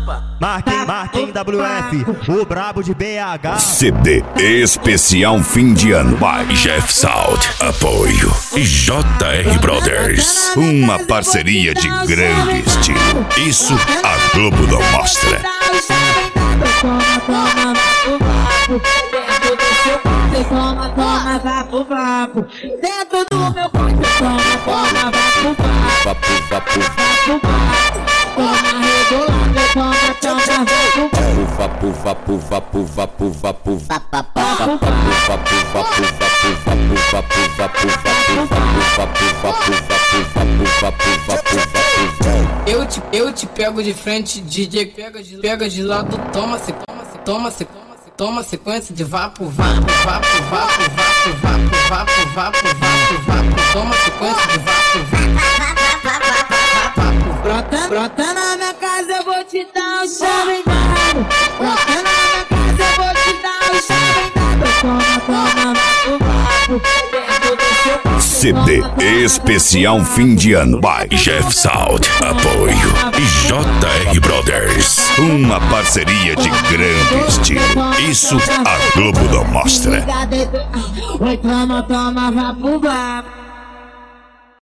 Martin WF, o brabo de BH. CD especial fim de ano by Jeff Salt. Apoio JR Brothers. Uma parceria de grande estilo. Isso a Globo não mostra. Toma, vapo, vapo. Dentro do meu quarto, toma, vapo, vapo. Vapo, vapo. Toma, rebolando, toma, vapo, vapo, vapo, vapo, vapo, Eu te pego de frente, DJ pega de lado, toma sequência de vapo, vapo, vapo, vapo, vapo, vapo, vapo, vapo, vapo, vapo, toma sequência de vapo, vapo. Brota na minha casa, eu vou te dar um chave dado. Brota na minha casa, eu vou te dar um chave dado. Toma, vapo, vapo. CD especial fim de ano by Jeff Salt. Apoio JR Brothers. Uma parceria de grande estilo. Isso a Globo não mostra. Oi, toma, vapo, vapo.